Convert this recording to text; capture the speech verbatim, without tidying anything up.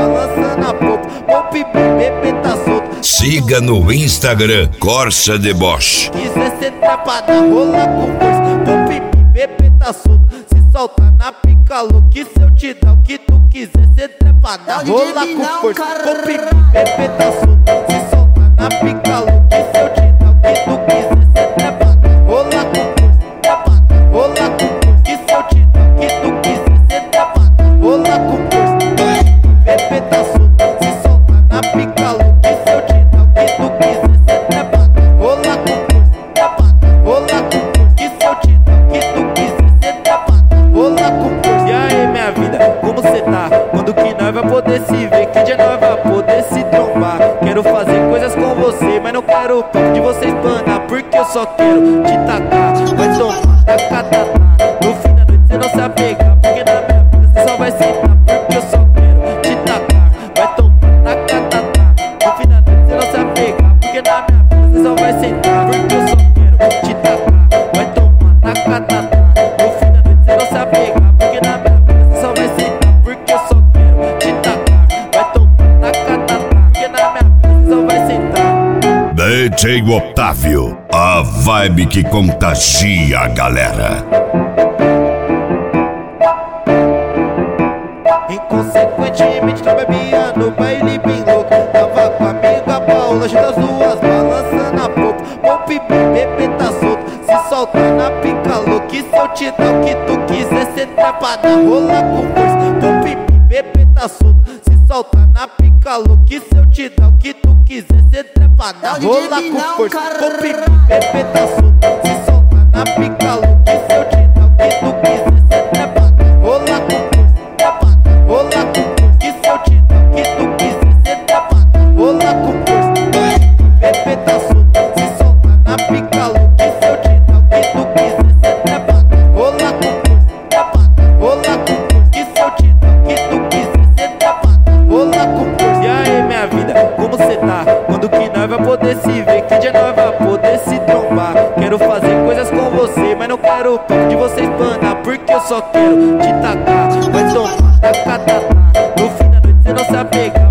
balançando a popa. Pompe, bebê tá solto. Siga no Instagram Corsa Deboche. Quiser ser trepada, rola com força. Pompe, bebê tá solto. Se solta na pica louca, se eu te dar o que tu quiser ser trepada, rola com força. Pompe, bebê tá solto. Se solta na pica louca, se eu te dar o que tu quiser ser trepada, rola com força. Trepada, rola com força. Que se eu te dar o que tu quiser ser trepada, rola com força. Bebê tá solto. Se solta na pica louca, se eu te dar o que tu quiser ser trepada, rola com força. Trepada, rola com força. Que se eu te dar o que tu quiser ser trepada, rola com força. E aí, minha vida, como cê tá? Quando que nós vai poder se ver? Que dia nós vai poder se trombar? Quero fazer coisas com você, mas não quero o papo de você espanar, porque eu só quero te tacar. Vai tomar, taca, taca. No fim da noite cê não se apegar, porque na minha vida cê só vai sentar, porque eu só quero te tacar. Vai tomar, taca, taca. No fim da noite cê não se apegar, porque na minha vida cê só vai sentar, porque eu só quero te tacar. Vai tomar, taca, taca. No fim da noite cê não se apegar, porque na minha vida cê só vai sentar, porque eu só quero te tacar. Vai tomar, taca, taca. Porque na minha vida cê só vai sentar. D J Otávio, a vibe que contagia a galera. Inconsequentemente nós bebia no baile bem louco. Tava com a amiga Paula, junto as duas balançando a popa. Pompe, bebê tá solto. Se solta na pica louca, que se eu te dar o que tu quiser ser trepada, rola com força. Pompe, bebê tá solto. Se solta na pica louca, que se eu te dar o que tu quiser ser trepada, rola com força. Pompe, bebê tá solto. Se solta na pica louca, que se eu te dar o que tu quiser ser trepada, rola com força. Trepada, rola com força. Que se eu te dar o que tu quiser ser trepada, rola com força. Bebê tá solto. Se solta na pica louca, que se eu te dar o que tu quiser ser trepada, rola com força. Trepada, rola com força. Que se eu te dar o que tu quiser ser trepada, rola com força. E aí, minha vida, como cê tá? Quando que nós vai poder se ver? Que dia nós vai poder se trombar? Quero fazer coisas com você, mas não quero o papo de você espanar, porque eu só quero te tacar. Vai tomar, taca, taca. No fim da noite cê não se apega,